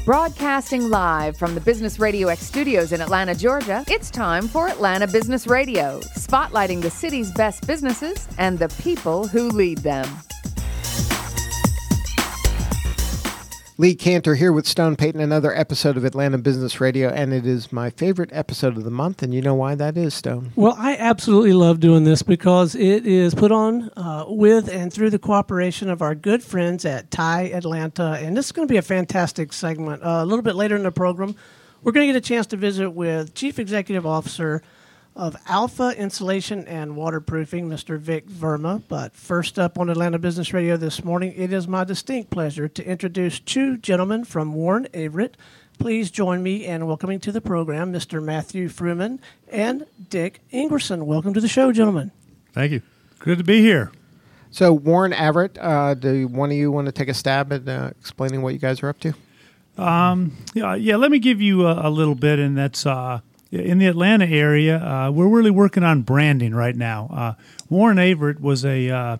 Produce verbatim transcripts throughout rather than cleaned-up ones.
Broadcasting live from the Business Radio X studios in Atlanta, Georgia, it's time for Atlanta Business Radio, spotlighting the city's best businesses and the people who lead them. Lee Cantor here with Stone Payton, another episode of Atlanta Business Radio, and it is my favorite episode of the month, and you know why that is, Stone? Well, I absolutely love doing this because it is put on uh, with and through the cooperation of our good friends at Thai Atlanta, and this is going to be a fantastic segment. Uh, a little bit later in the program, we're going to get a chance to visit with Chief Executive Officer of Alpha Insulation and Waterproofing, Mister Vic Verma. But first up on Atlanta Business Radio this morning, it is my distinct pleasure to introduce two gentlemen from Warren Averett. Please join me in welcoming to the program Mister Matthew Fruman and Dick Ingerson. Welcome to the show, gentlemen. Thank you. Good to be here. So Warren Averett, uh, do one of you want to take a stab at uh, explaining what you guys are up to? Um, yeah, yeah, let me give you a, a little bit, and that's... Uh, In the Atlanta area, uh, we're really working on branding right now. Uh, Warren Averett was a uh,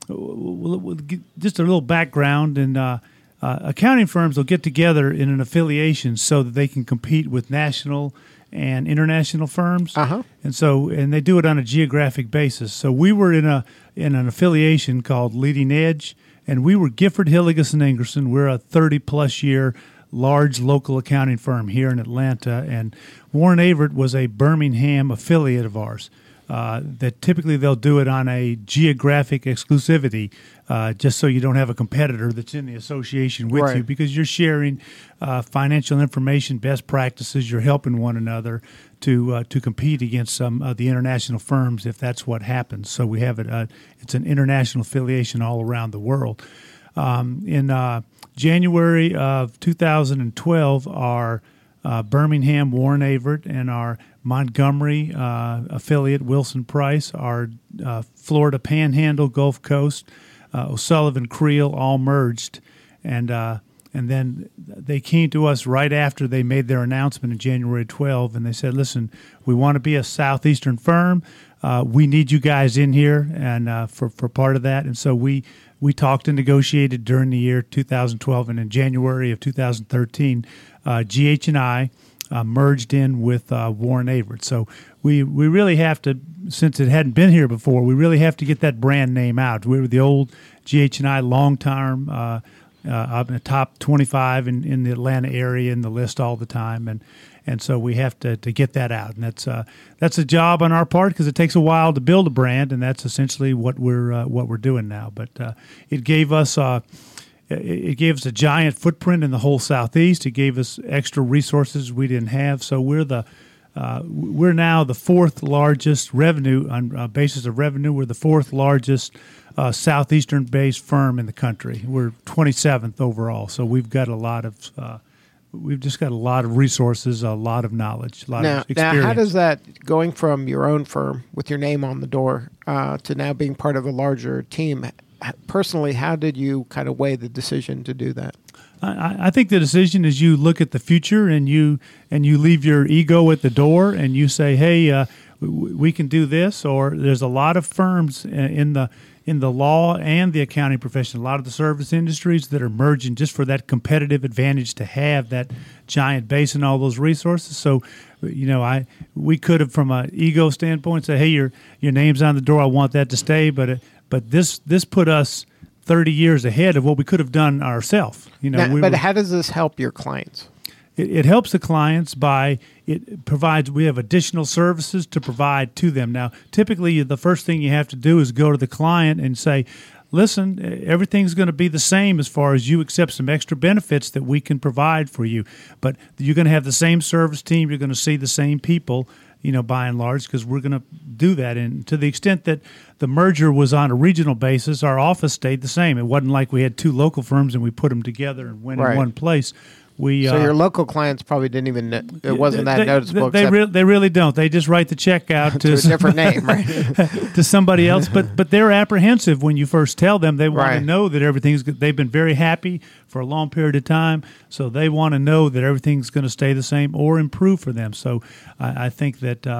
just a little background, and uh, uh, accounting firms will get together in an affiliation so that they can compete with national and international firms. Uh-huh. And so, and they do it on a geographic basis. So we were in a in an affiliation called Leading Edge, and we were Gifford Hillegas and Ingerson. We're a thirty plus year large local accounting firm here in Atlanta, and Warren Averett was a Birmingham affiliate of ours. Uh, that typically they'll do it on a geographic exclusivity, uh, just so you don't have a competitor that's in the association with right. you, because you're sharing uh, financial information, best practices. You're helping one another to uh, to compete against some of the international firms if that's what happens. So we have it. Uh, it's an international affiliation all around the world. Um, in uh, January of two thousand twelve, our uh, Birmingham Warren Averett and our Montgomery uh, affiliate Wilson Price, our uh, Florida Panhandle, Gulf Coast, uh, O'Sullivan Creel all merged, and uh, and then they came to us right after they made their announcement in January twelfth, and they said, "Listen, we want to be a southeastern firm. Uh, we need you guys in here and uh, for for part of that," and so we. We talked and negotiated during the year two thousand twelve, and in January of two thousand thirteen, uh, G H and I uh, merged in with uh, Warren Averett. So we, we really have to, since it hadn't been here before, we really have to get that brand name out. We were the old G H and I long-term, uh, uh, up in the top twenty-five in, in the Atlanta area in the list all the time, and and so we have to, to get that out, and that's uh, that's a job on our part because it takes a while to build a brand, and that's essentially what we're uh, what we're doing now. But uh, it gave us uh, it gave us a giant footprint in the whole Southeast. It gave us extra resources we didn't have, so we're the uh, we're now the fourth largest revenue on uh, basis of revenue. We're the fourth largest uh, southeastern-based firm in the country. We're twenty-seventh overall, so we've got a lot of. Uh, We've just got a lot of resources, a lot of knowledge, a lot now, of experience. Now, how does that, going from your own firm with your name on the door uh, to now being part of a larger team, personally, how did you kind of weigh the decision to do that? I, I think the decision is you look at the future and you and you leave your ego at the door and you say, hey, uh, we can do this, or there's a lot of firms in the in the law and the accounting profession, a lot of the service industries that are merging just for that competitive advantage to have that giant base and all those resources. So, you know, I we could have, from an ego standpoint, say, hey, your your name's on the door, I want that to stay, but uh, but this this put us thirty years ahead of what we could have done ourselves. You know, now, we but were, how does this help your clients? It, it helps the clients by it provides. We have additional services to provide to them. Now, typically, the first thing you have to do is go to the client and say, "Listen, everything's going to be the same as far as you accept some extra benefits that we can provide for you, but you're going to have the same service team. You're going to see the same people." You know, by and large, because we're going to do that. And to the extent that the merger was on a regional basis, our office stayed the same. It wasn't like we had two local firms and we put them together and went right. in one place. We, so uh, your local clients probably didn't even know, it wasn't that they, noticeable. They, they, re- they really don't. They just write the check out to, to a different name, right? to somebody else. But but they're apprehensive when you first tell them. They want right. to know that everything's good. They've been very happy for a long period of time, so they want to know that everything's going to stay the same or improve for them. So I, I think that uh,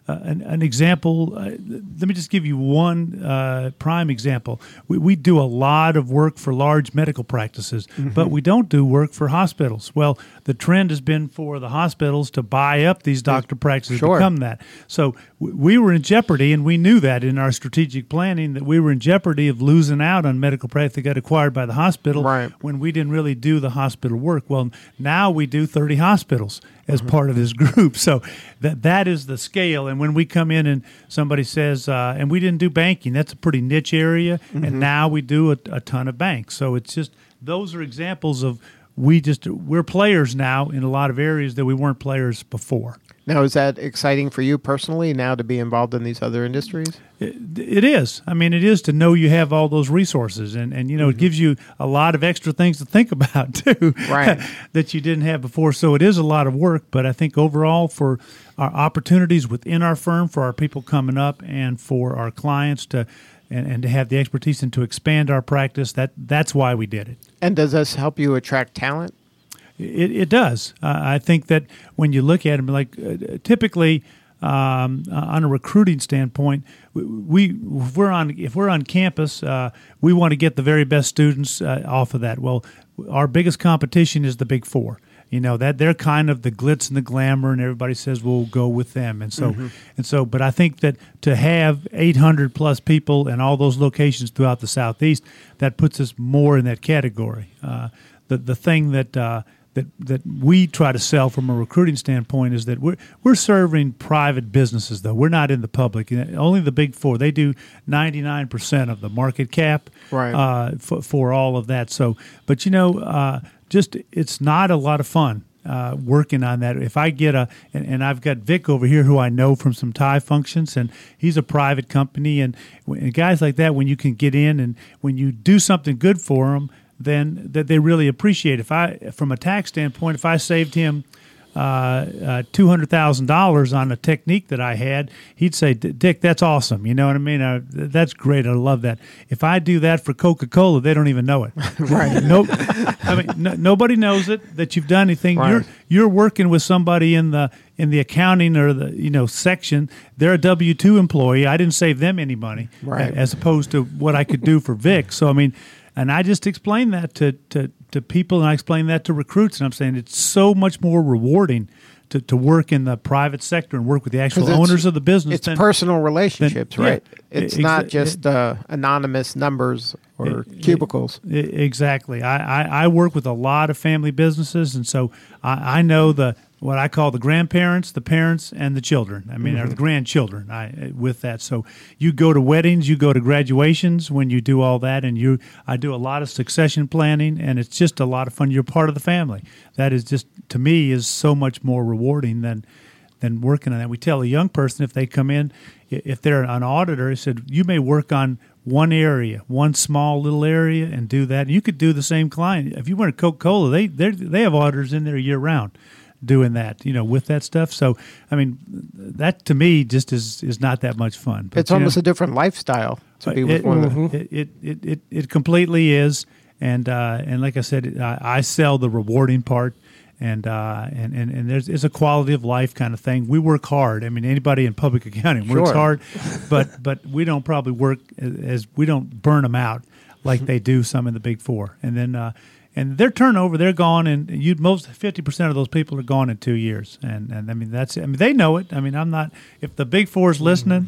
uh, an, an example. Uh, let me just give you one uh, prime example. We, we do a lot of work for large medical practices, mm-hmm. but we don't do work for hospitals. Well, the trend has been for the hospitals to buy up these doctor practices sure. to become that. So w- we were in jeopardy, and we knew that in our strategic planning, that we were in jeopardy of losing out on medical practice that got acquired by the hospital right. when we didn't really do the hospital work. Well, now we do thirty hospitals as mm-hmm. part of this group. So that that is the scale. And when we come in and somebody says, uh, and we didn't do banking, that's a pretty niche area, mm-hmm. and now we do a, a ton of banks. So it's just, those are examples of, we just, we're players now in a lot of areas that we weren't players before. Now, is that exciting for you personally now to be involved in these other industries? It, it is. I mean, it is to know you have all those resources, and, and you know, mm-hmm. it gives you a lot of extra things to think about too, right? that you didn't have before. So it is a lot of work, but I think overall for our opportunities within our firm, for our people coming up, and for our clients to and, and to have the expertise and to expand our practice, that that's why we did it. And does this help you attract talent? It, it does. Uh, I think that when you look at them, like uh, typically um, uh, on a recruiting standpoint, we, we if we're on if we're on campus, uh, we want to get the very best students uh, off of that. Well, our biggest competition is the Big Four. You know, that they're kind of the glitz and the glamour, and everybody says we'll go with them. And so, mm-hmm. and so, but I think that to have eight hundred plus people in all those locations throughout the Southeast, that puts us more in that category. Uh, the the thing that uh, that that we try to sell from a recruiting standpoint is that we're we're serving private businesses, though. We're not in the public. Only the Big Four. They do ninety-nine percent of the market cap, right. uh, for, for all of that. So, but you know, uh, just it's not a lot of fun uh, working on that. If I get a, and, and I've got Vic over here who I know from some Thai functions, and he's a private company, and, and guys like that, when you can get in and when you do something good for them, then that they really appreciate. If I, from a tax standpoint, if I saved him uh, uh, two hundred thousand dollars on a technique that I had, he'd say, "Dick, that's awesome." You know what I mean? Uh, that's great. I love that. If I do that for Coca-Cola, they don't even know it. Right? Nope. I mean, no, nobody knows it that you've done anything. Right. You're you're working with somebody in the in the accounting or the you know section. They're a W two employee. I didn't save them any money, right? As opposed to what I could do for Vic. So I mean. And I just explain that to, to, to people, and I explain that to recruits, and I'm saying it's so much more rewarding to, to work in the private sector and work with the actual owners of the business. It's than, personal relationships, than, right? Yeah, it's exa- not just uh, anonymous numbers or it, cubicles. It, exactly. I, I, I work with a lot of family businesses, and so I, I know the what I call the grandparents, the parents, and the children. I mean, mm-hmm. or the grandchildren. I with that. So you go to weddings, you go to graduations when you do all that, and you. I do a lot of succession planning, and it's just a lot of fun. You're part of the family. That is just to me is so much more rewarding than than working on that. We tell a young person if they come in, if they're an auditor, I said you may work on one area, one small little area, and do that. And you could do the same client. If you went to Coca-Cola, they they they have auditors in there year round doing that, you know, with that stuff. So, I mean, that to me just is, is not that much fun. But, it's almost know, a different lifestyle to be with it, one mm-hmm. of the... it, it, it, it completely is. And uh, and like I said, I, I sell the rewarding part. And, uh, and and and there's it's a quality of life kind of thing. We work hard. I mean, anybody in public accounting works sure. hard, but but we don't probably work as, as we don't burn them out like they do some in the Big Four. And then uh, and their turnover, they're gone, and you most fifty percent of those people are gone in two years. And and I mean that's I mean they know it. I mean I'm not if the Big Four is listening,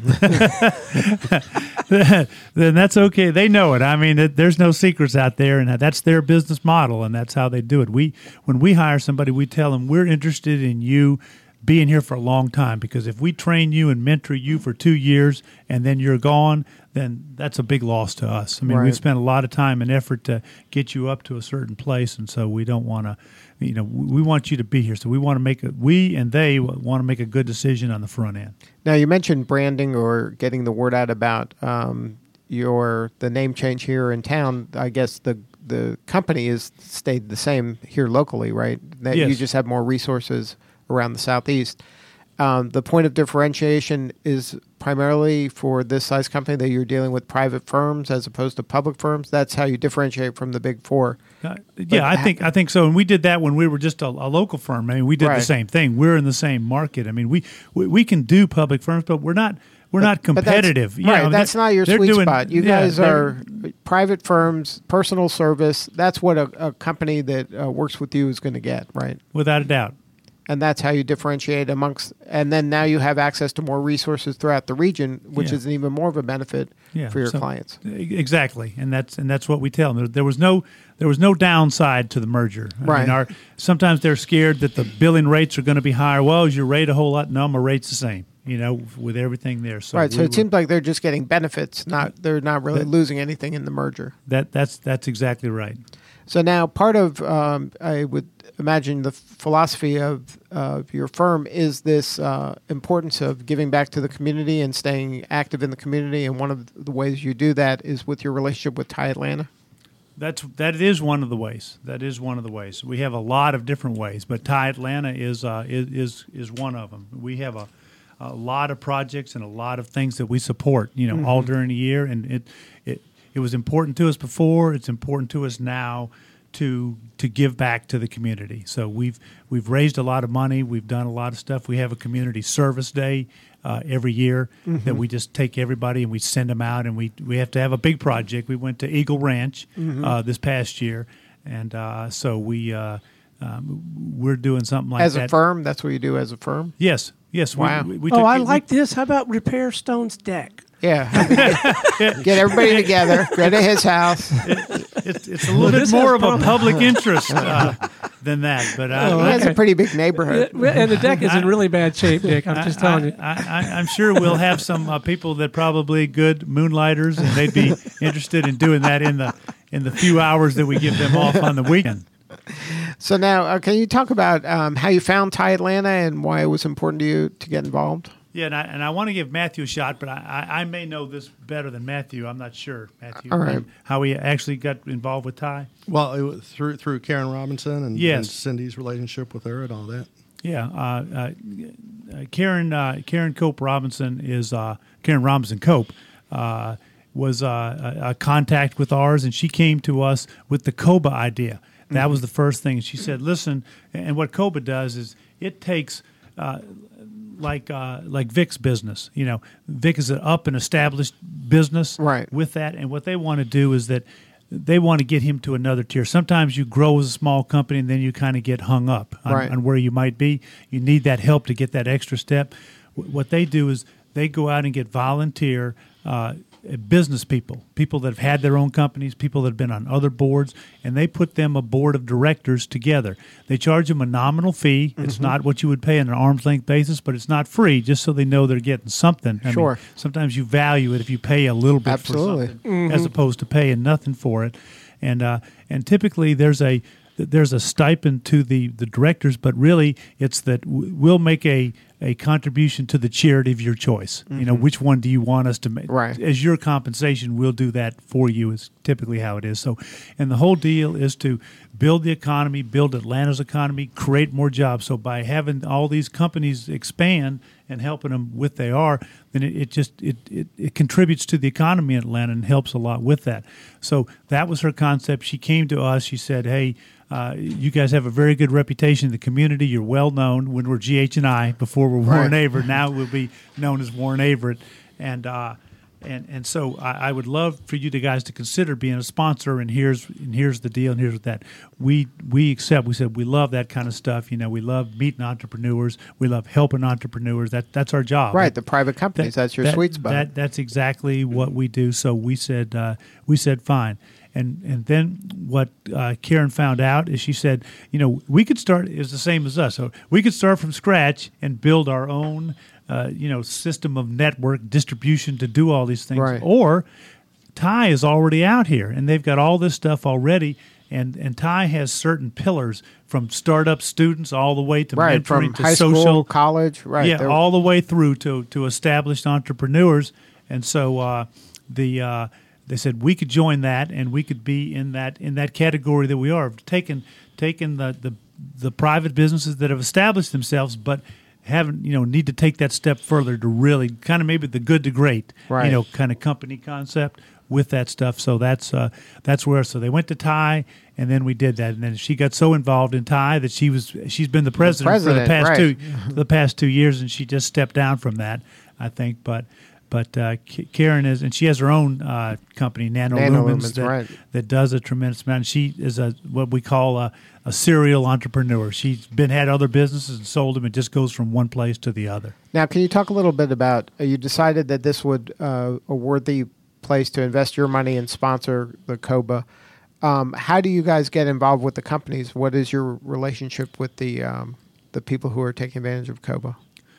then that's okay. They know it. I mean it, there's no secrets out there, and that's their business model, and that's how they do it. We when we hire somebody, we tell them we're interested in you being here for a long time, because if we train you and mentor you for two years and then you're gone, then that's a big loss to us. I mean, right. we've spent a lot of time and effort to get you up to a certain place, and so we don't want to, you know, we want you to be here. So we want to make a, we and they want to make a good decision on the front end. Now, you mentioned branding or getting the word out about um, your the name change here in town. I guess the the company has stayed the same here locally, right? That yes. You just have more resources around the Southeast. Um, the point of differentiation is primarily for this size company that you're dealing with private firms as opposed to public firms? That's how you differentiate from the big four. Uh, yeah, I think I think so, and we did that when we were just a, a local firm. I mean, we did Right. the same thing. We're in the same market. I mean, we we, we can do public firms, but we're not we're not But that's- competitive. You right, know, that's they're- not your they're sweet doing- spot. You yeah, guys they're- are private firms, personal service. That's what a, a company that uh, works with you is going to get, right? without a doubt. And that's how you differentiate amongst. And then now you have access to more resources throughout the region, which Yeah. is an even more of a benefit Yeah, for your so- clients. Exactly, and that's and that's what we tell them. There, there was no there was no downside to the merger. I Right. mean, our, sometimes they're scared that the billing rates are going to be higher. Well, is your rate a whole lot? No, my rate's the same. You know, with everything there. So right. So we it were- seems like they're just getting benefits. Not they're not really That- losing anything in the merger. that that's that's exactly right. So now part of um, I would imagine the philosophy of uh, your firm is this uh, importance of giving back to the community and staying active in the community. And one of the ways you do that is with your relationship with Thai Atlanta. That's that is one of the ways. That is one of the ways. We have a lot of different ways, but Thai Atlanta is uh, is, is is one of them. We have a, a lot of projects and a lot of things that we support. You know, Mm-hmm. all during the year, and it it it was important to us before. It's important to us now to to give back to the community. So we've we've raised a lot of money. We've done a lot of stuff. We have a community service day uh, every year Mm-hmm. that we just take everybody and we send them out, and we we have to have a big project. We went to Eagle Ranch Mm-hmm. uh, this past year, and uh, so we uh, um, we're doing something like As that a firm, that's what you do as a firm? Yes, yes. Wow. We, we, we Oh, took- I we- like this. How about repair Stone's deck? Yeah. Get everybody together. Go to his house. It's, it's a little bit this more has of a prob- public interest uh, than that, but I, Oh, He has I, a pretty big neighborhood. And the deck is in really bad shape, Dick. I'm just telling you. I, I, I'm sure we'll have some uh, people that probably good moonlighters, and they'd be interested in doing that in the in the few hours that we give them off on the weekend. So now, uh, can you talk about um, how you found Thai Atlanta and why it was important to you to get involved? Yeah, and I, and I want to give Matthew a shot, but I, I, I may know this better than Matthew. I'm not sure, Matthew. All right. How he actually got involved with Thai? Well, it was through through Karen Robinson and, Yes. and Cindy's relationship with her and all that. Yeah, uh, uh, uh, Karen uh, Karen Cope Robinson is uh, Karen Robinson Cope uh, was uh, a, a contact with ours, and she came to us with the COBA idea. That Mm-hmm. was the first thing. She said, "Listen," and what COBA does is it takes. Uh, like uh, like Vic's business, you know, Vic is an up and established business, Right. With that, and what they want to do is that they want to get him to another tier. Sometimes you grow as a small company and then you kind of get hung up on, Right. on where you might be. You need that help to get that extra step. W- What they do is they go out and get volunteer uh, business people, people that have had their own companies, people that have been on other boards, and they put them a board of directors together. They charge them a nominal fee. Mm-hmm. It's not what you would pay on an arm's length basis, but it's not free, just so they know they're getting something. I Sure. mean, sometimes you value it if you pay a little bit Absolutely. for something, as opposed to paying nothing for it. And uh, and typically there's a there's a stipend to the, the directors, but really it's that w- we'll make a, a contribution to the charity of your choice. You know, which one do you want us to make? Right. As your compensation, we'll do that for you is typically how it is. So, and the whole deal is to build the economy, build Atlanta's economy, create more jobs. So by having all these companies expand and helping them with they are, then it, it just it, it, it contributes to the economy in Atlanta and helps a lot with that. So that was her concept. She came to us. She said, "Hey, uh, you guys have a very good reputation in the community. You're well known. When we're G H and I, before we're Warren Right. Averett, now we'll be known as Warren Averett." And uh, and and so I, I would love for you to guys to consider being a sponsor. And here's and here's the deal. And here's what that we we accept. We said we love that kind of stuff. You know, we love meeting entrepreneurs. We love helping entrepreneurs. That that's our job. Right, the private companies. That- that's your that- sweet spot. That, that's exactly what we do. So we said uh, we said fine. And and then what uh, Karen found out is she said, you know, we could start is the same as us. So we could start from scratch and build our own, uh, you know, system of network distribution to do all these things. Right. Or Thai is already out here and they've got all this stuff already. And and Thai has certain pillars from startup students all the way to right, mentoring from to high social, school, college. Right. yeah, They're- all the way through to, to established entrepreneurs. And so uh, the uh, they said we could join that, and we could be in that in that category that we are, taking taking the, the the private businesses that have established themselves, but haven't, you know, need to take that step further to really kind of maybe the good to great, Right. you know, kind of company concept with that stuff. So that's uh, that's where. So they went to Ty, and then we did that, and then she got so involved in Ty that she was she's been the president, president, for the past right. two the past two years, and she just stepped down from that, I think. But but uh, K- Karen is, and she has her own uh, company, Nano, Nano Lumens, Lumens, that, right. that does a tremendous amount. She is a what we call a, a serial entrepreneur. She's been had other businesses and sold them. It just goes from one place to the other. Now, can you talk a little bit about, uh, you decided that this would uh, a worthy place to invest your money and sponsor the COBA. Um, how do you guys get involved with the companies? What is your relationship with the um, the people who are taking advantage of COBA?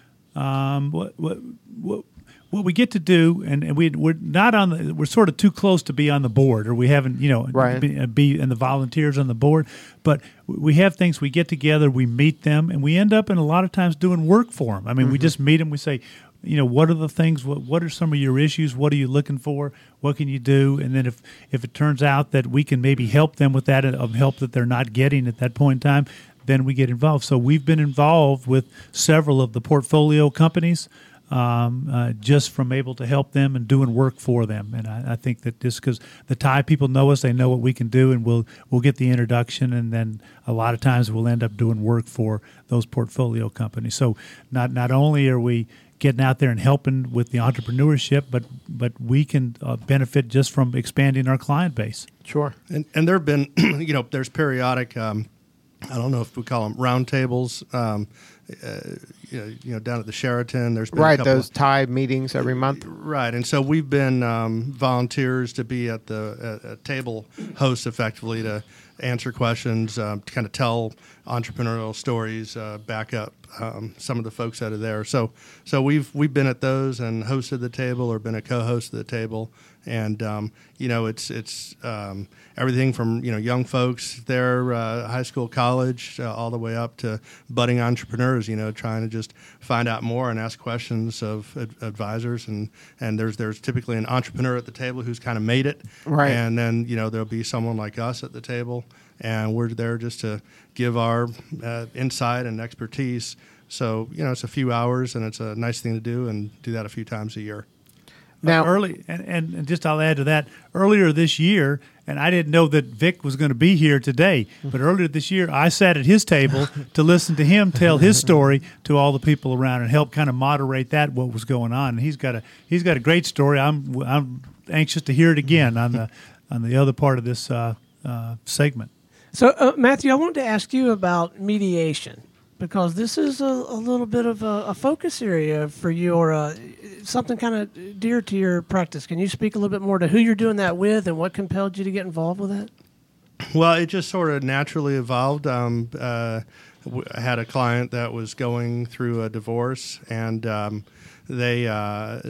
Um, what, what, what, what we get to do, and, and we, we're not on the, we're sort of too close to be on the board, or we haven't, you know, Right. be, be and the volunteers on the board, but we have things, we get together, we meet them, and we end up in a lot of times doing work for them. I mean, Mm-hmm. we just meet them, we say, you know, what are the things, what, what are some of your issues, what are you looking for, what can you do, and then if, if it turns out that we can maybe help them with that, of help that they're not getting at that point in time, then we get involved. So we've been involved with several of the portfolio companies, um, uh, just from able to help them and doing work for them. And I, I think that just because the Thai people know us, they know what we can do, and we'll we'll get the introduction, and then a lot of times we'll end up doing work for those portfolio companies. So not not only are we getting out there and helping with the entrepreneurship, but but we can uh, benefit just from expanding our client base. Sure. And and there have been, you know, there's periodic, um, I don't know if we call them roundtables, um, uh, you, know, you know, down at the Sheraton. There's been a Right, couple those of, Thai meetings every month. Right, and so we've been um, volunteers to be at the at, at table hosts effectively to answer questions, um, to kind of tell entrepreneurial stories, uh, back up um, some of the folks that are there. So, so we've we've been at those and hosted the table, or been a co-host of the table, and um, you know, it's it's um, everything from, you know, young folks there, uh, high school, college, uh, all the way up to budding entrepreneurs. You know, trying to just find out more and ask questions of ad- advisors, and and there's there's typically an entrepreneur at the table who's kind of made it, Right. and then, you know, there'll be someone like us at the table, and we're there just to give our uh, insight and expertise. So, you know, it's a few hours, and it's a nice thing to do, and do that a few times a year. Now, Uh, early, and, and, and just I'll add to that, earlier this year, and I didn't know that Vic was going to be here today, but earlier this year, I sat at his table to listen to him tell his story to all the people around and help kind of moderate that, what was going on. And he's got a he's got a great story. I'm I'm anxious to hear it again on the on the other part of this uh, uh, segment. So, uh, Matthew, I wanted to ask you about mediation, because this is a, a little bit of a, a focus area for you, or uh, something kind of dear to your practice. Can you speak a little bit more to who you're doing that with and what compelled you to get involved with that? Well, it just sort of naturally evolved. Um, uh, w- I had a client that was going through a divorce, and um, they, uh,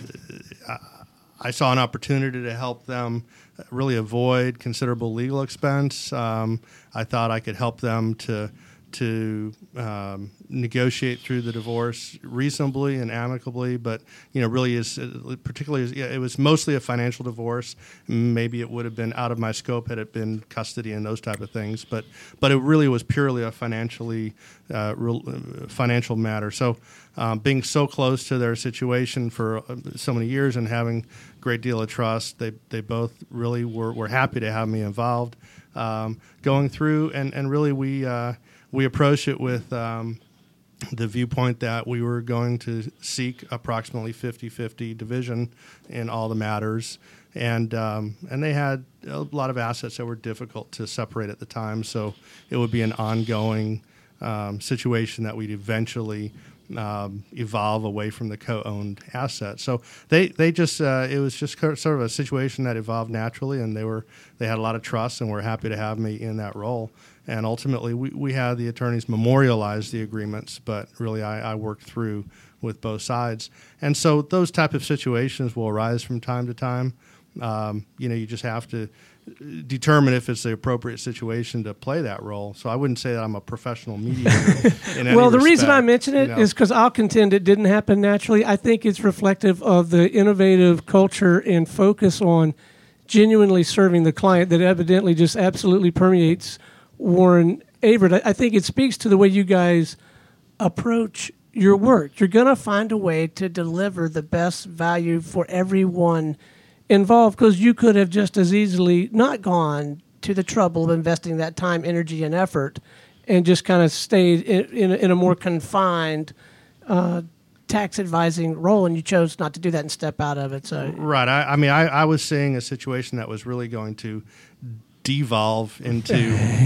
I saw an opportunity to help them really avoid considerable legal expense. Um, I thought I could help them to to um, negotiate through the divorce reasonably and amicably, but, you know, really is particularly, it was mostly a financial divorce. Maybe it would have been out of my scope had it been custody and those type of things, but but it really was purely a financially uh, real, uh, financial matter. So um, being so close to their situation for so many years and having a great deal of trust, they they both really were, were happy to have me involved, um, going through, and, and really we uh, we approached it with um, the viewpoint that we were going to seek approximately fifty-fifty division in all the matters. And um, and they had a lot of assets that were difficult to separate at the time, so it would be an ongoing um, situation that we'd eventually um, evolve away from the co-owned asset. So they they just uh, it was just sort of a situation that evolved naturally, and they were they had a lot of trust and were happy to have me in that role. And ultimately, we, we had the attorneys memorialize the agreements, but really I, I worked through with both sides. And so those type of situations will arise from time to time. Um, you know, you just have to determine if it's the appropriate situation to play that role. So I wouldn't say that I'm a professional mediator in any Well, the respect, reason I mention it you know. is because I'll contend it didn't happen naturally. I think it's reflective of the innovative culture and focus on genuinely serving the client that evidently just absolutely permeates Warren Averett. I think it speaks to the way you guys approach your work. You're going to find a way to deliver the best value for everyone involved, because you could have just as easily not gone to the trouble of investing that time, energy, and effort and just kind of stayed in, in, a, in a more confined uh, tax advising role, and you chose not to do that and step out of it. So, right. I, I mean, I, I was seeing a situation that was really going to devolve into,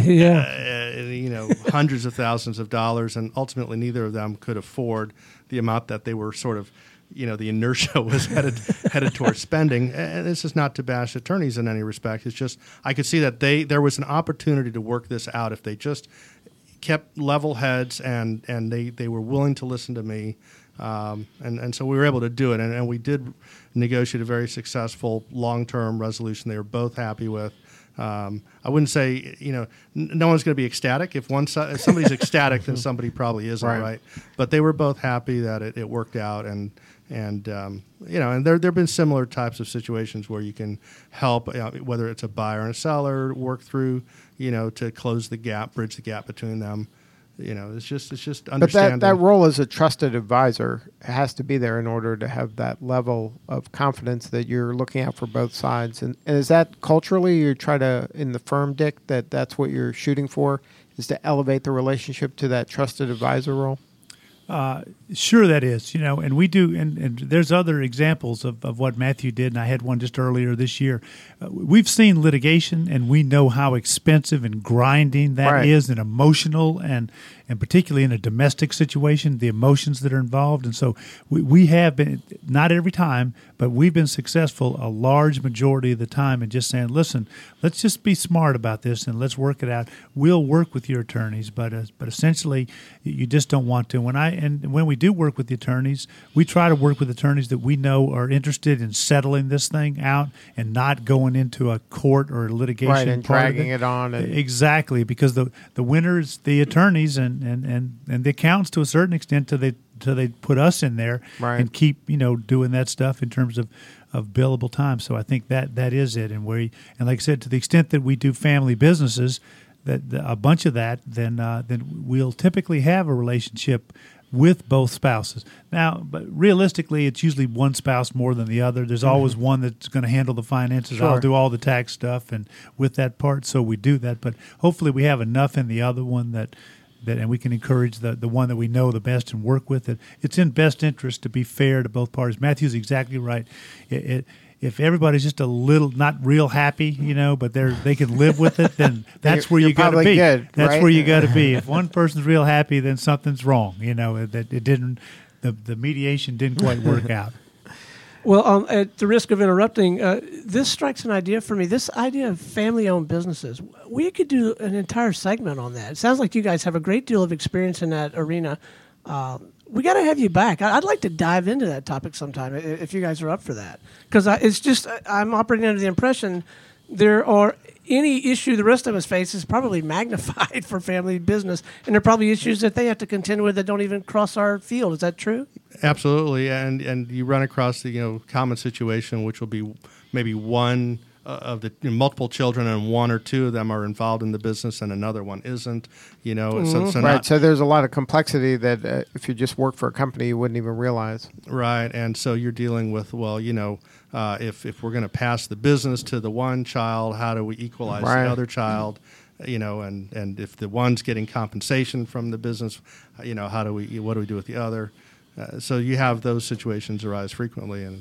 yeah. uh, you know, hundreds of thousands of dollars, and ultimately neither of them could afford the amount that they were sort of, you know, the inertia was headed headed towards spending. And this is not to bash attorneys in any respect. It's just I could see that they there was an opportunity to work this out if they just kept level heads and, and they, they were willing to listen to me. Um, and, and so we were able to do it. And, and we did negotiate a very successful long-term resolution they were both happy with. Um, I wouldn't say, you know, n- no one's going to be ecstatic. If one si- if somebody's ecstatic, then somebody probably isn't, right. right? But they were both happy that it, it worked out, and and um, you know, and there there've been similar types of situations where you can help, uh, whether it's a buyer and a seller, work through, you know, to close the gap, bridge the gap between them. You know, it's just it's just understanding. But that, that role as a trusted advisor has to be there in order to have that level of confidence that you're looking out for both sides. And, and is that culturally you try to, in the firm, Dick, that that's what you're shooting for, is to elevate the relationship to that trusted advisor role? Uh, sure, that is, you know, and we do, and, and there's other examples of, of what Matthew did, and I had one just earlier this year. Uh, we've seen litigation, and we know how expensive and grinding that right. is, and emotional, and and particularly in a domestic situation, the emotions that are involved. And so we, we have been, not every time, but we've been successful a large majority of the time in just saying, listen, let's just be smart about this and let's work it out. We'll work with your attorneys, but uh, but essentially you just don't want to. When I and when we do work with the attorneys, we try to work with attorneys that we know are interested in settling this thing out and not going into a court or litigation. Right, and part dragging of it. it on. And exactly, because the the winners, the attorneys, and, and, and, and the accountants to a certain extent till they till they put us in there right. and keep, you know, doing that stuff in terms of, of billable time. So I think that that is it. And we and like I said, to the extent that we do family businesses, that the, a bunch of that, then uh, then we'll typically have a relationship with both spouses. Now, but realistically, it's usually one spouse more than the other. There's always mm-hmm. one that's going to handle the finances. Sure. I'll do all the tax stuff and with that part, so we do that. But hopefully we have enough in the other one that, that and we can encourage the, the one that we know the best and work with it. It's in best interest to be fair to both parties. Matthew's exactly right. It, it If everybody's just a little, not real happy, you know, but they're they can live with it, then that's you're, where you got to be. Good, that's right? where you got to be. If one person's real happy, then something's wrong. You know, that it didn't, the the mediation didn't quite work out. Well, um, at the risk of interrupting, uh, this strikes an idea for me. This idea of family-owned businesses, we could do an entire segment on that. It sounds like you guys have a great deal of experience in that arena. Um, we got to have you back. I'd like to dive into that topic sometime if you guys are up for that. Because it's just, I'm operating under the impression there are any issue the rest of us face is probably magnified for family business, and there are probably issues that they have to contend with that don't even cross our field. Is that true? Absolutely, and and you run across the you know common situation, which will be maybe one uh, of the you know, multiple children, and one or two of them are involved in the business, and another one isn't. You know, mm-hmm. so, so right. Not, so there's a lot of complexity that uh, if you just work for a company, you wouldn't even realize. Right, and so you're dealing with well, you know. Uh, if if we're going to pass the business to the one child, how do we equalize right. the other child? You know, and, and if the one's getting compensation from the business, you know, how do we what do we do with the other? Uh, so you have those situations arise frequently, and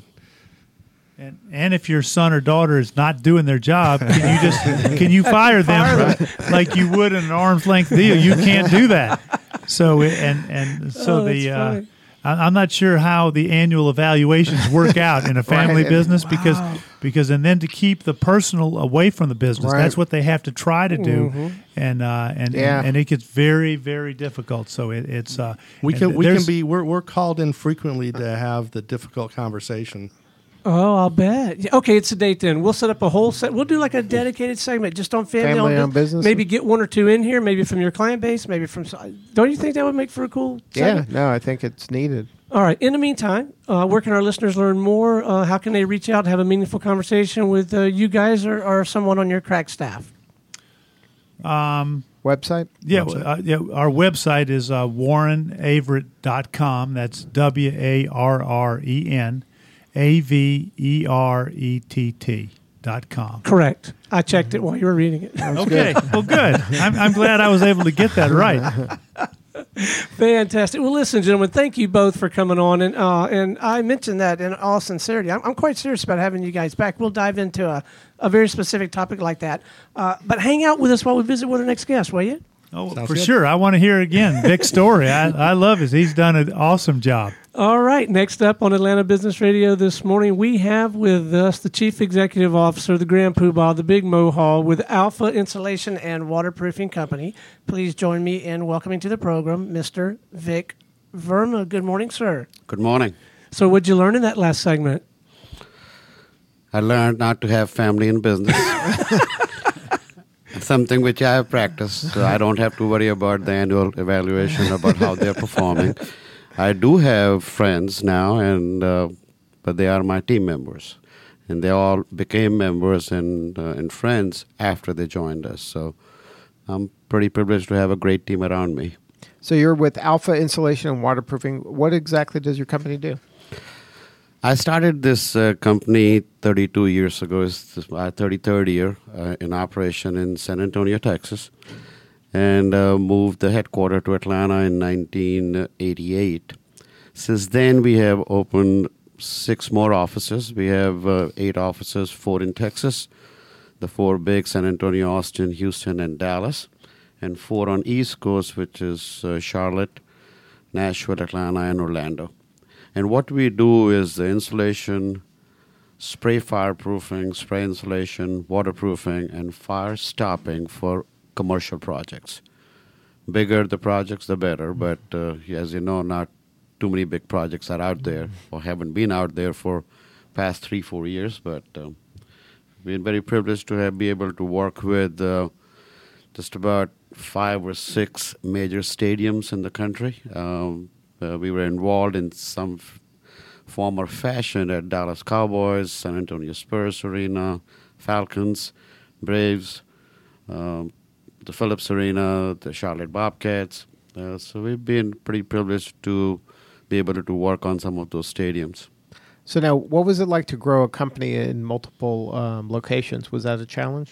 and and if your son or daughter is not doing their job, can you just can you fire them right? like you would in an arm's length deal? You can't do that. So and and so oh, the. Uh, I'm not sure how the annual evaluations work out in a family right. business wow. because because and then to keep the personal away from the business, right. that's what they have to try to do, mm-hmm. and uh, and, yeah. and and it gets very very difficult. So it, it's uh, we can we can be we're we're called in frequently to have the difficult conversation. Oh, I'll bet. Yeah, okay, it's a date then. We'll set up a whole set. We'll do like a dedicated segment just on family-owned family-owned business. Maybe get one or two in here, maybe from your client base, maybe from. Don't you think that would make for a cool segment? Yeah, no, I think it's needed. All right. In the meantime, uh, where can our listeners learn more? Uh, how can they reach out, have a meaningful conversation with uh, you guys or, or someone on your crack staff? Um, Website? yeah, Website. uh, yeah. Our website is uh, warren averett dot com. That's W A R R E N A V E R E T T dot com. Correct. I checked it while you were reading it. Okay, well, good. I'm, I'm glad I was able to get that right. Fantastic. Well, listen, gentlemen, thank you both for coming on. And uh, and I mentioned that in all sincerity. I'm, I'm quite serious about having you guys back. We'll dive into a, a very specific topic like that. Uh, but hang out with us while we visit with our next guest, will you? Oh, Sounds for good. sure. I want to hear again. Vic's story. I, I love it. He's done an awesome job. All right. Next up on Atlanta Business Radio this morning, we have with us the Chief Executive Officer, the Grand Poobah, the Big Mohawk with Alpha Insulation and Waterproofing Company. Please join me in welcoming to the program Mister Vic Verma. Good morning, sir. Good morning. So what'd you learn in that last segment? I learned not to have family in business. Something which I have practiced, so I don't have to worry about the annual evaluation about how they're performing. I do have friends now, and uh, but they are my team members, and they all became members and uh, and friends after they joined us. So I'm pretty privileged to have a great team around me. So you're with Alpha Insulation and Waterproofing. What exactly does your company do? I started this uh, company thirty-two years ago. It's my thirty-third year uh, in operation in San Antonio, Texas, and uh, moved the headquarters to Atlanta in nineteen eighty-eight. Since then, we have opened six more offices. We have uh, eight offices, four in Texas, the four big, San Antonio, Austin, Houston, and Dallas, and four on East Coast, which is uh, Charlotte, Nashville, Atlanta, and Orlando. And what we do is the insulation, spray fireproofing, spray insulation, waterproofing, and fire stopping for commercial projects. Bigger the projects, the better. But uh, as you know, not too many big projects are out there or haven't been out there for past three, four years. But uh, we've been very privileged to have be able to work with uh, just about five or six major stadiums in the country. Um, Uh, we were involved in some f- form or fashion at Dallas Cowboys, San Antonio Spurs Arena, Falcons, Braves, um, the Phillips Arena, the Charlotte Bobcats. Uh, so we've been pretty privileged to be able to work on some of those stadiums. So now, what was it like to grow a company in multiple um, locations? Was that a challenge?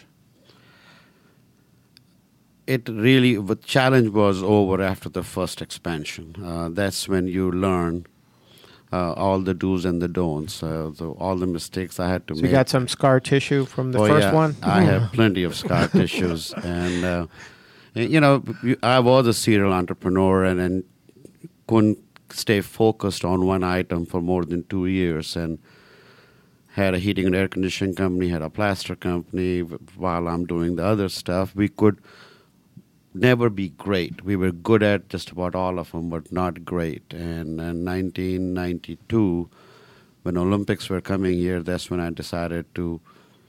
It really, the challenge was over after the first expansion. Uh, that's when you learn uh, all the do's and the don'ts, uh, the, all the mistakes I had to So make. you got some scar tissue from the Oh, first yeah, one? I have plenty of scar tissues. And, uh, you know, I was a serial entrepreneur and, and couldn't stay focused on one item for more than two years. And had a heating and air conditioning company, had a plaster company. While I'm doing the other stuff, we could never be great. We were good at just about all of them, but not great. And in nineteen ninety-two, when Olympics were coming here, that's when I decided to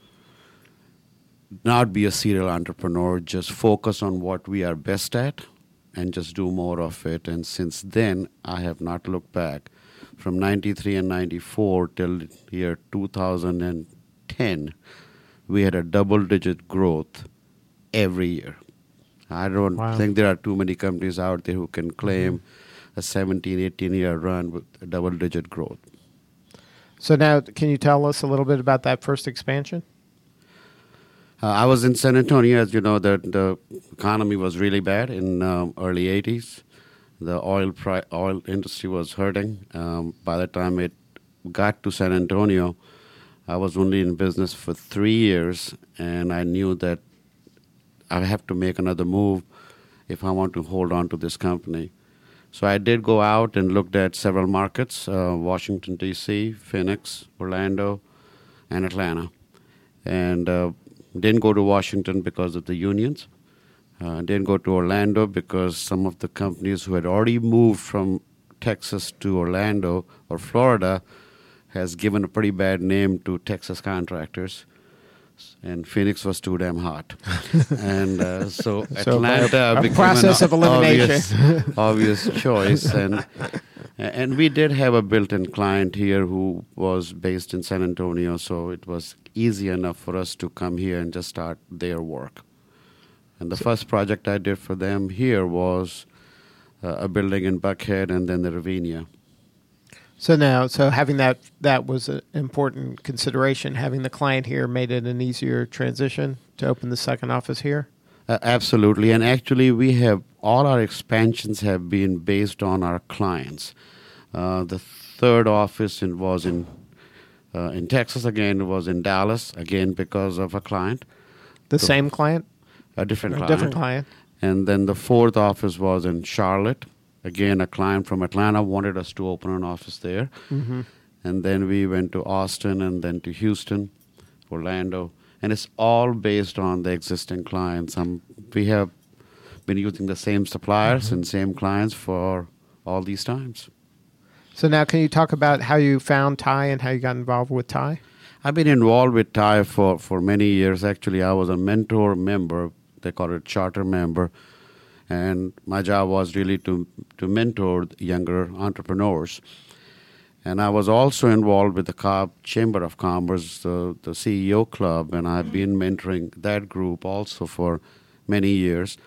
not be a serial entrepreneur, just focus on what we are best at and just do more of it. And since then, I have not looked back. From ninety-three and ninety-four till year two thousand ten, we had a double-digit growth every year. I don't Wow. think there are too many companies out there who can claim a seventeen, eighteen-year run with a double-digit growth. So now, can you tell us a little bit about that first expansion? Uh, I was in San Antonio. As you know, the, the economy was really bad in um, early eighties. The oil pri- oil industry was hurting. Um, by the time it got to San Antonio, I was only in business for three years, and I knew that I have to make another move if I want to hold on to this company. So I did go out and looked at several markets, uh, Washington, D C, Phoenix, Orlando, and Atlanta. And uh, didn't go to Washington because of the unions. Uh, didn't go to Orlando because some of the companies who had already moved from Texas to Orlando or Florida has given a pretty bad name to Texas contractors. And Phoenix was too damn hot. and uh, so, So Atlanta a became process an of elimination. obvious, obvious choice. And and we did have a built-in client here who was based in San Antonio, so it was easy enough for us to come here and just start their work. And the first project I did for them here was uh, a building in Buckhead and then the Ravinia. So now, so having that, that was an important consideration. Having the client here made it an easier transition to open the second office here? Uh, absolutely. And actually, we have, all our expansions have been based on our clients. Uh, the third office in, was in uh, in Texas, again, it was in Dallas, again, because of a client. The So- same client? A different A client. different client. And then the fourth office was in Charlotte. Again, a client from Atlanta wanted us to open an office there. Mm-hmm. And then we went to Austin and then to Houston, Orlando. And it's all based on the existing clients. Um, we have been using the same suppliers Mm-hmm. and same clients for all these times. So now can you talk about how you found Ty and how you got involved with Ty? I've been involved with Ty for, for many years. Actually, I was a mentor member. They call it charter member. And my job was really to, to mentor younger entrepreneurs. And I was also involved with the Cobb Chamber of Commerce, the, the C E O Club, and I've been mentoring that group also for many years.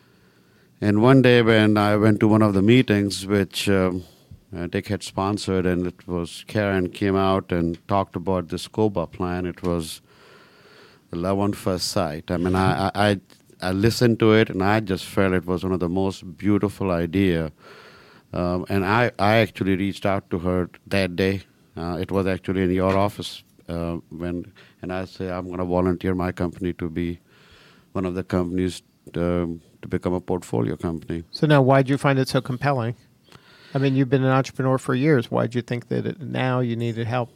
And one day when I went to one of the meetings, which um, uh, Dick had sponsored, and it was Karen came out and talked about this COBA plan. It was the love on first sight. I mean, I, I, I listened to it, and I just felt it was one of the most beautiful idea. Um, and I, I actually reached out to her that day. Uh, it was actually in your office uh, when, and I said, I'm going to volunteer my company to be one of the companies to, to become a portfolio company. So now why did you find it so compelling? I mean, you've been an entrepreneur for years. Why did you think that it, now you needed help?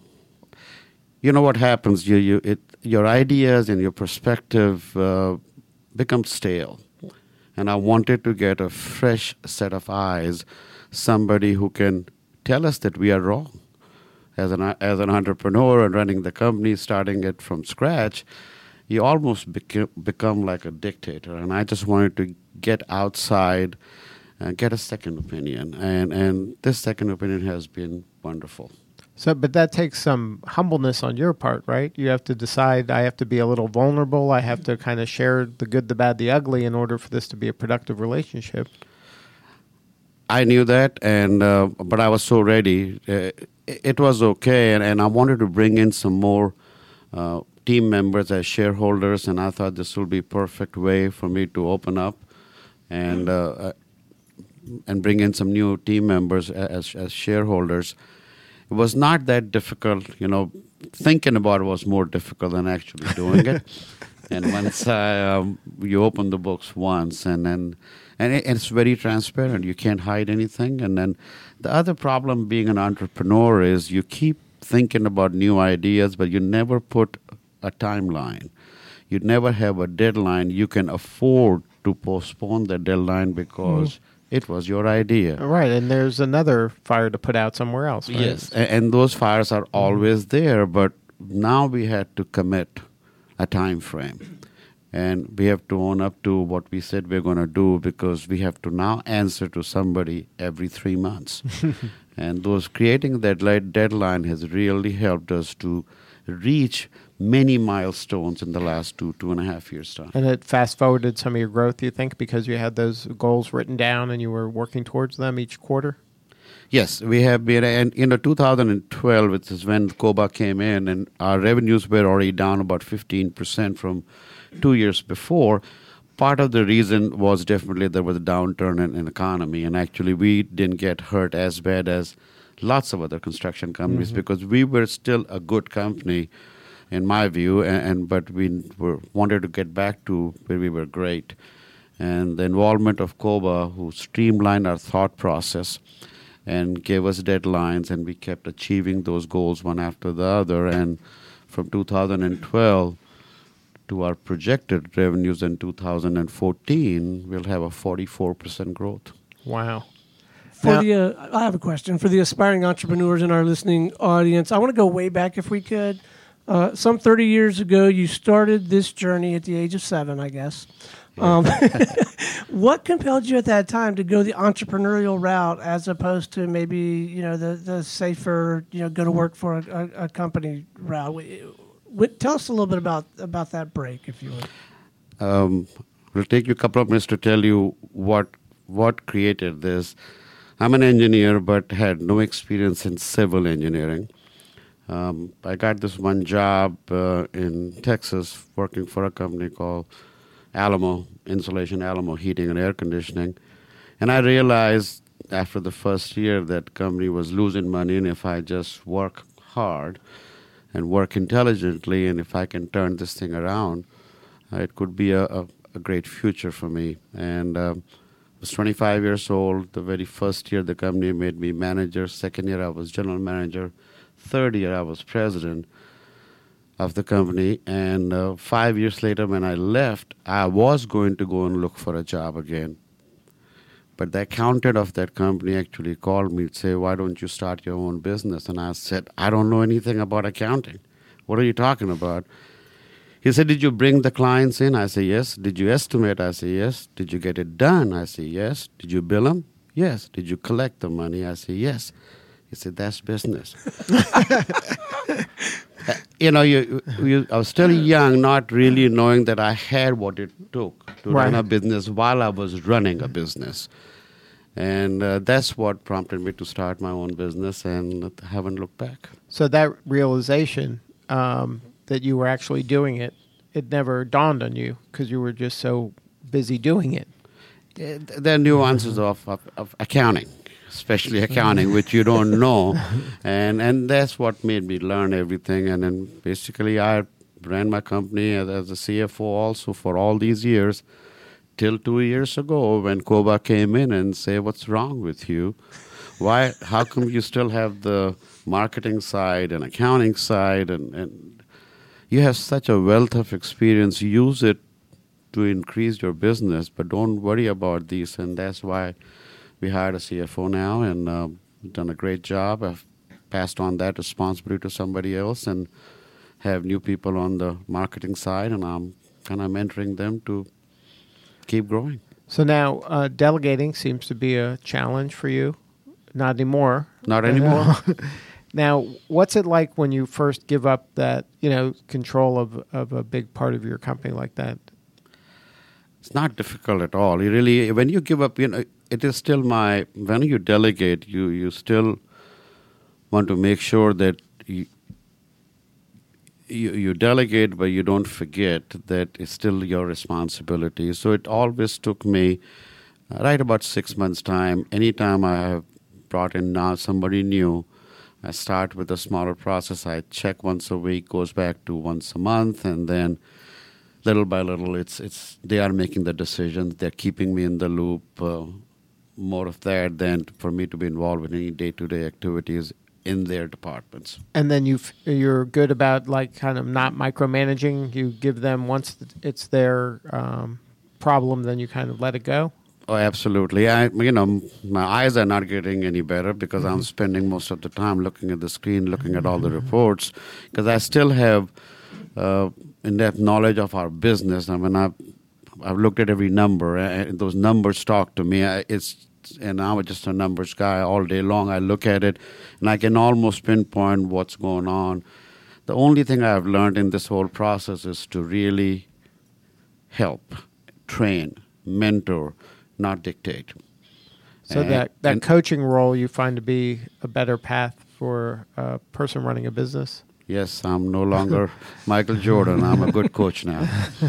You know what happens? You, you, it, your ideas and your perspective uh, become stale. And I wanted to get a fresh set of eyes, somebody who can tell us that we are wrong. As an, as an entrepreneur and running the company, starting it from scratch, you almost beca- become like a dictator. And I just wanted to get outside and get a second opinion. And, and this second opinion has been wonderful. So, but that takes some humbleness on your part, right? You have to decide, I have to be a little vulnerable. I have to kind of share the good, the bad, the ugly in order for this to be a productive relationship. I knew that, and uh, but I was so ready. Uh, it was okay, and, and I wanted to bring in some more uh, team members as shareholders, and I thought this would be a perfect way for me to open up and uh, and bring in some new team members as as shareholders. It was not that difficult, you know. Thinking about it was more difficult than actually doing it. And once I, um, you open the books once, and then and it, it's very transparent. You can't hide anything. And then the other problem being an entrepreneur is you keep thinking about new ideas, but you never put a timeline. You never have a deadline. You can afford to postpone the deadline because mm-hmm. it was your idea. Right, and there's another fire to put out somewhere else. Right? Yes, and, and those fires are always there, but now we had to commit a time frame. And we have to own up to what we said we're going to do because we have to now answer to somebody every three months. And those creating that deadline has really helped us to reach many milestones in the last two, two and a half years' time. And it fast-forwarded some of your growth, you think, because you had those goals written down and you were working towards them each quarter? Yes, we have been, and in two thousand twelve, which is when COBA came in, and our revenues were already down about fifteen percent from two years before. Part of the reason was definitely there was a downturn in, in economy, and actually we didn't get hurt as bad as lots of other construction companies mm-hmm. because we were still a good company, in my view, and, and but we were, wanted to get back to where we were great. And the involvement of COBA, who streamlined our thought process and gave us deadlines, and we kept achieving those goals one after the other. And from two thousand twelve to our projected revenues in two thousand fourteen, we'll have a forty-four percent growth. Wow. For now, the, uh, I have a question for the aspiring entrepreneurs in our listening audience. I want to go way back, if we could. Uh, some thirty years ago, you started this journey at the age of seven, I guess. Um, what compelled you at that time to go the entrepreneurial route as opposed to maybe, you know, the, the safer, you know, go to work for a, a, a company route? What, tell us a little bit about, about that break, if you would. Um, It'll take you a couple of minutes to tell you what what created this. I'm an engineer, but had no experience in civil engineering. Um, I got this one job uh, in Texas working for a company called Alamo Insulation, Alamo Heating and Air Conditioning. And I realized after the first year that company was losing money, and if I just work hard and work intelligently, and if I can turn this thing around, uh, it could be a, a, a great future for me. And um, I was twenty-five years old. The very first year the company made me manager. Second year I was general manager. Third year I was president of the company. And uh, five years later when I left, I was going to go and look for a job again. But the accountant of that company actually called me and said, why don't you start your own business? And I said, I don't know anything about accounting. What are you talking about? He said, did you bring the clients in? I said, yes. Did you estimate? I said, yes. Did you get it done? I said, yes. Did you bill them? Yes. Did you collect the money? I said, yes. He said, that's business. you know, you, you, I was still young, not really knowing that I had what it took to Right. run a business while I was running a business. And uh, that's what prompted me to start my own business, and I haven't looked back. So that realization um, that you were actually doing it, it never dawned on you because you were just so busy doing it. Uh, There are nuances of, of, of accounting, especially accounting, which you don't know. And and that's what made me learn everything. And then basically I ran my company as, as a C F O also for all these years, till two years ago when COBA came in and say, what's wrong with you? Why? How come you still have the marketing side and accounting side? And, and you have such a wealth of experience. Use it to increase your business, but don't worry about these. And that's why we hired a C F O now, and uh, done a great job. I've passed on that responsibility to somebody else and have new people on the marketing side, and I'm kind of mentoring them to keep growing. So now uh, delegating seems to be a challenge for you. Not anymore. Not anymore. Now, what's it like when you first give up that, you know, control of, of a big part of your company like that? It's not difficult at all. You really, when you give up, you know, it is still my, when you delegate, you, you still want to make sure that you, you, you delegate, but you don't forget that it's still your responsibility. So it always took me uh, right about six months' time. Anytime I have brought in now somebody new, I start with a smaller process. I check once a week, goes back to once a month, and then little by little, it's it's they are making the decisions. They're keeping me in the loop. Uh, more of that than for me to be involved in any day-to-day activities in their departments. And then you f- you're good about like kind of not micromanaging. You give them once it's their um, problem, then you kind of let it go. Oh, absolutely. I, you know, my eyes are not getting any better because I'm spending most of the time looking at the screen, looking at all the reports, because I still have uh, in-depth knowledge of our business. I mean, I've, I've looked at every number, and those numbers talk to me. I, it's and I'm just a numbers guy all day long. I look at it, and I can almost pinpoint what's going on. The only thing I've learned in this whole process is to really help, train, mentor, not dictate. So And- that, that and- coaching role you find to be a better path for a person running a business? Yes, I'm no longer Michael Jordan. I'm a good coach now.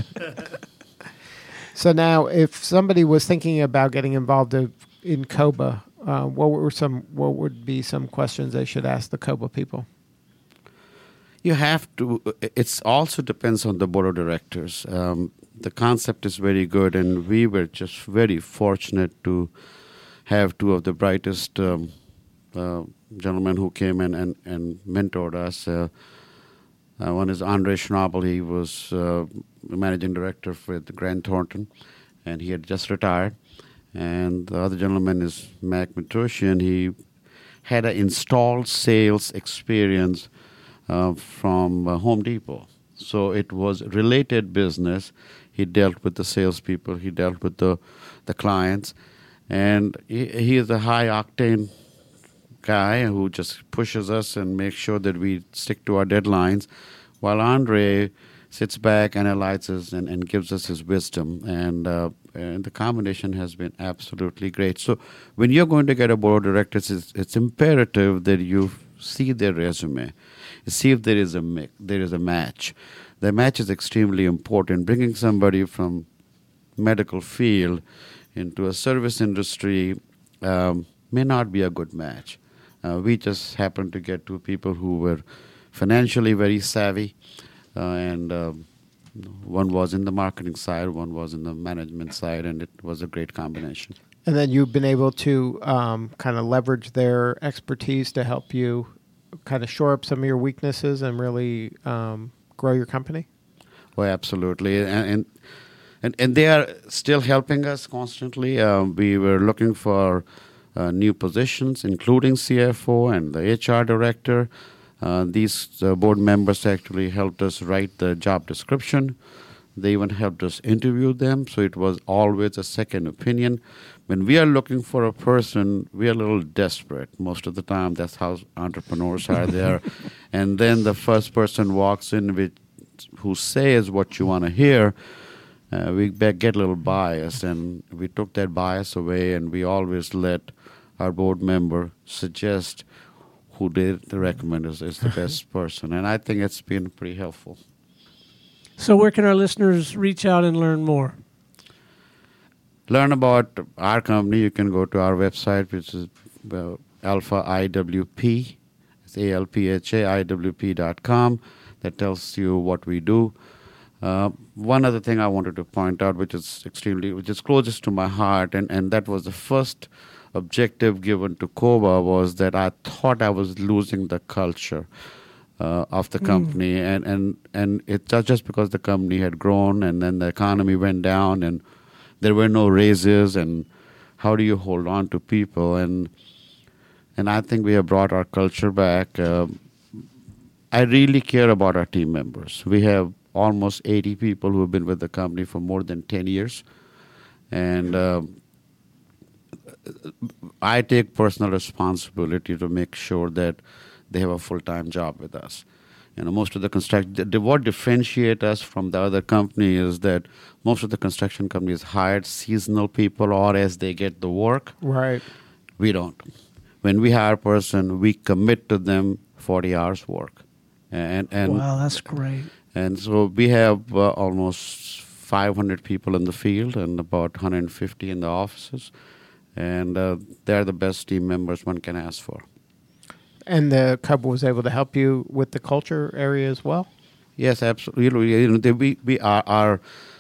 So now if somebody was thinking about getting involved in in COBA, uh, what were some what would be some questions they should ask the COBA people? You have to, it also depends on the board of directors. Um, the concept is very good, and we were just very fortunate to have two of the brightest um, uh, gentlemen who came in and, and mentored us. Uh, uh, one is Andre Schnabel. He was uh, managing director with Grant Thornton, and he had just retired. And the other gentleman is Mac Matroshian. He had an installed sales experience uh, from uh, Home Depot. So it was related business. He dealt with the salespeople. He dealt with the the clients. And he, he is a high-octane guy who just pushes us and makes sure that we stick to our deadlines, while Andre sits back, analyzes, and, and gives us his wisdom. And, uh, and the combination has been absolutely great. So when you're going to get a board of directors, it's, it's imperative that you see their resume, see if there is a mix, there is a match. The match is extremely important. Bringing somebody from medical field into a service industry um, may not be a good match. Uh, we just happened to get two people who were financially very savvy, uh, and uh, one was in the marketing side, one was in the management side, and it was a great combination. And then you've been able to um, kind of leverage their expertise to help you kind of shore up some of your weaknesses and really um, grow your company? Well, absolutely. And, and And, and they are still helping us constantly. Um, we were looking for uh, new positions, including C F O and the H R director. Uh, these uh, board members actually helped us write the job description. They even helped us interview them, so it was always a second opinion. When we are looking for a person, we are a little desperate. Most of the time, that's how entrepreneurs are there. And then the first person walks in with, who says what you want to hear. Uh, we get a little biased, and we took that bias away, and we always let our board member suggest who they recommend is, is the best person. And I think it's been pretty helpful. So where can our listeners reach out and learn more? Learn about our company. You can go to our website, which is uh, Alpha I W P. It's A L P H A I W P dot com. That tells you what we do. Uh, one other thing I wanted to point out, which is extremely, which is closest to my heart, and, and that was the first objective given to COBA, was that I thought I was losing the culture uh, of the company, mm. and, and, and it's not just because the company had grown and then the economy went down and there were no raises, and how do you hold on to people? And and I think we have brought our culture back. Uh, I really care about our team members. We have almost eighty people who have been with the company for more than ten years. And uh, I take personal responsibility to make sure that they have a full-time job with us. You know, most of the construction, the, what differentiates us from the other company is that most of the construction companies hired seasonal people or as they get the work. Right. We don't. When we hire a person, we commit to them forty hours work. And, and wow, that's great. And so we have uh, almost five hundred people in the field and about one hundred fifty in the offices. And uh, they're the best team members one can ask for. And the Cub was able to help you with the culture area as well? Yes, absolutely. You know, they, we, we our, our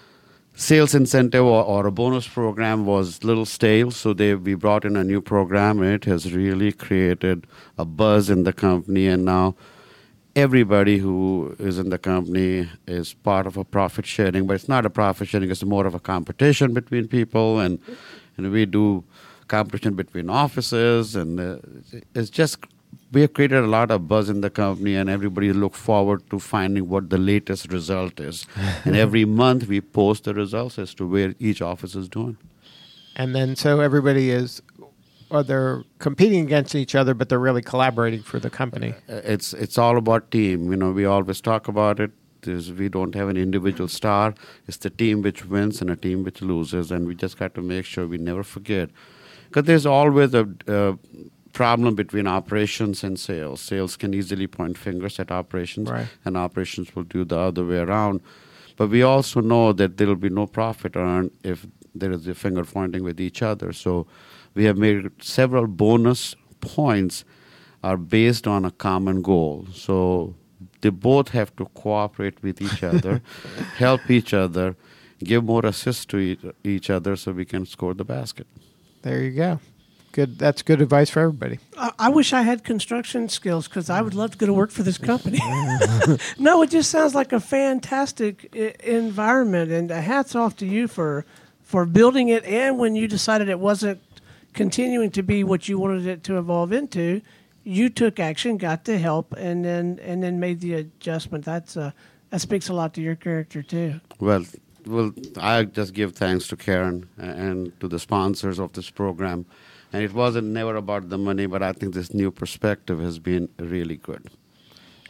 sales incentive or, or a bonus program was a little stale, so they we brought in a new program, and it has really created a buzz in the company. And now everybody who is in the company is part of a profit sharing, but it's not a profit sharing, it's more of a competition between people, and, and we do competition between offices, and uh, it's just, we have created a lot of buzz in the company, and everybody look forward to finding what the latest result is. And every month we post the results as to where each office is doing. And then so everybody is, or they're competing against each other, but they're really collaborating for the company. Uh, it's it's all about team. You know, we always talk about it. There's, we don't have an individual star. It's the team which wins and a team which loses, and we just got to make sure we never forget. Because there's always a uh, problem between operations and sales. Sales can easily point fingers at operations, right, and operations will do the other way around. But we also know that there will be no profit earned if there is a finger pointing with each other. So we have made several bonus points are based on a common goal. So they both have to cooperate with each other, help each other, give more assist to each, each other so we can score the basket. There you go. Good. That's good advice for everybody. I, I wish I had construction skills, because I would love to go to work for this company. No, it just sounds like a fantastic I- environment, and hats off to you for for building it. And when you decided it wasn't continuing to be what you wanted it to evolve into, you took action, got the help, and then and then made the adjustment. That's uh, that speaks a lot to your character too. Well, well, I just give thanks to Karen and to the sponsors of this program. And it wasn't never about the money, but I think this new perspective has been really good.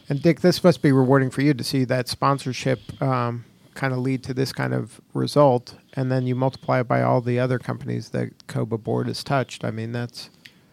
And Dick, this must be rewarding for you to see that sponsorship um, kind of lead to this kind of result, and then you multiply it by all the other companies that Coba Board has touched. I mean, that's...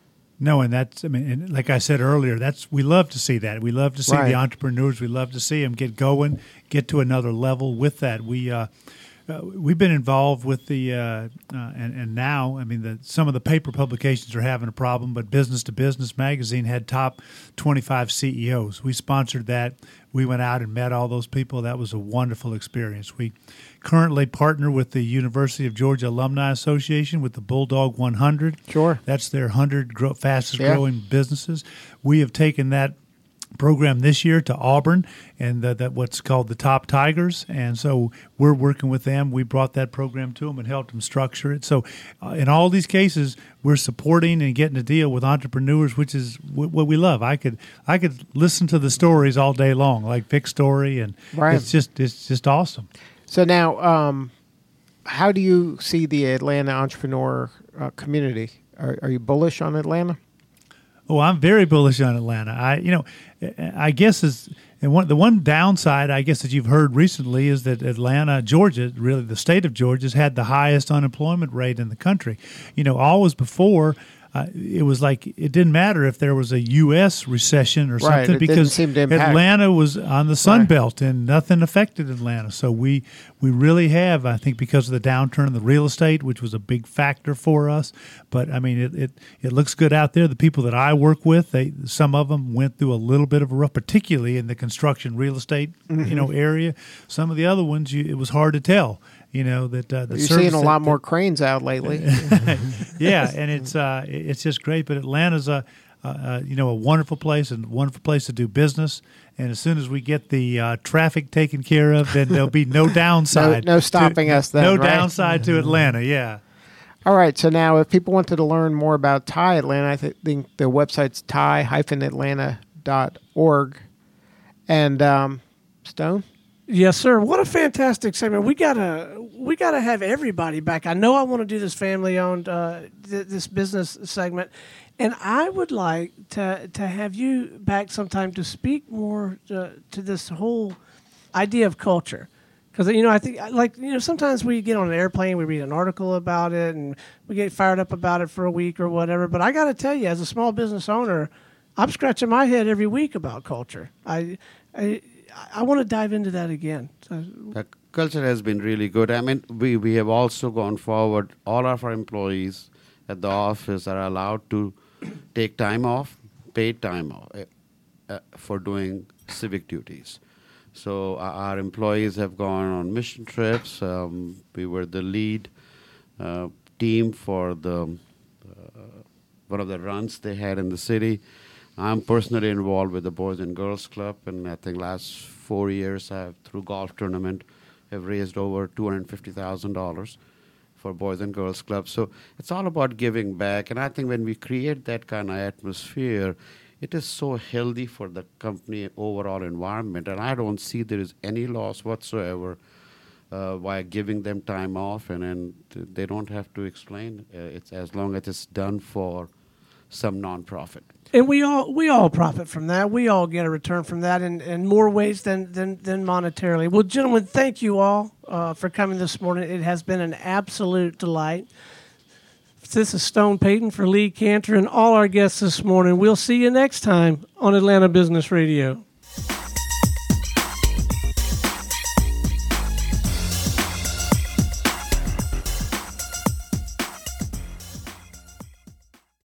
No, and that's, I mean, and like I said earlier, that's, we love to see that. We love to see Right. the entrepreneurs. We love to see them get going, get to another level with that. We, uh, uh, we've been involved with the, uh, uh, and, and now, I mean, the, some of the paper publications are having a problem, but Business to Business magazine had top twenty-five C E Os. We sponsored that. We went out and met all those people. That was a wonderful experience. We currently partner with the University of Georgia Alumni Association with the Bulldog one hundred. Sure. That's their one hundred grow, fastest Yeah. growing businesses. We have taken that program this year to Auburn and the, that what's called the Top Tigers, and so we're working with them. We brought that program to them and helped them structure it. So uh, in all these cases, we're supporting and getting to deal with entrepreneurs, which is w- what we love. I could I could listen to the stories all day long, like Vic's story, and Right. it's just it's just awesome. So now, um, how do you see the Atlanta entrepreneur uh, community? Are, are you bullish on Atlanta? Oh, I'm very bullish on Atlanta. I, you know, I guess is and one the one downside I guess that you've heard recently is that Atlanta, Georgia, really the state of Georgia, has had the highest unemployment rate in the country. You know, always before. Uh, it was like it didn't matter if there was a U S recession or Right, something it didn't because seem to impact. Atlanta was on the Sun Right. Belt and nothing affected Atlanta. So we we really have, I think, because of the downturn in the real estate, which was a big factor for us. But I mean, it it, it looks good out there. The people that I work with, they some of them went through a little bit of a rough, particularly in the construction real estate Mm-hmm. you know area. Some of the other ones, you, it was hard to tell. You know that uh, the You're service seeing a that- lot more cranes out lately. yeah, and it's uh, it's just great. But Atlanta's a uh, uh, you know a wonderful place and wonderful place to do business. And as soon as we get the uh, traffic taken care of, then there'll be no downside. no stopping to, us then, No right? downside to Atlanta. Yeah. All right. So now, if people wanted to learn more about Thai Atlanta, I th- think the website's thai dash atlanta dot org. And um, Stone? Yes, sir. What a fantastic segment. We gotta we gotta have everybody back. I know I want to do this family owned uh, th- this business segment, and I would like to to have you back sometime to speak more uh, to this whole idea of culture. Because you know, I think like you know, sometimes we get on an airplane, we read an article about it, and we get fired up about it for a week or whatever. But I got to tell you, as a small business owner, I'm scratching my head every week about culture. I, I I want to dive into that again. So, The culture has been really good. I mean, we, we have also gone forward. All of our employees at the office are allowed to take time off, paid time off, uh, uh, for doing civic duties. So uh, our employees have gone on mission trips. Um, we were the lead uh, team for the uh, one of the runs they had in the city. I'm personally involved with the Boys and Girls Club, and I think last four years I've, through golf tournament, have raised over two hundred fifty thousand dollars for Boys and Girls Club. So it's all about giving back, and I think when we create that kind of atmosphere, it is so healthy for the company overall environment, and I don't see there is any loss whatsoever uh, by giving them time off, and, and they don't have to explain. Uh, it's as long as it's done for some nonprofit. and we all we all profit from that. We all get a return from that in, in more ways than, than than monetarily. Well, gentlemen, thank you all uh, for coming this morning. It has been an absolute delight. This is Stone Payton for Lee Cantor and all our guests this morning. We'll see you next time on Atlanta Business Radio.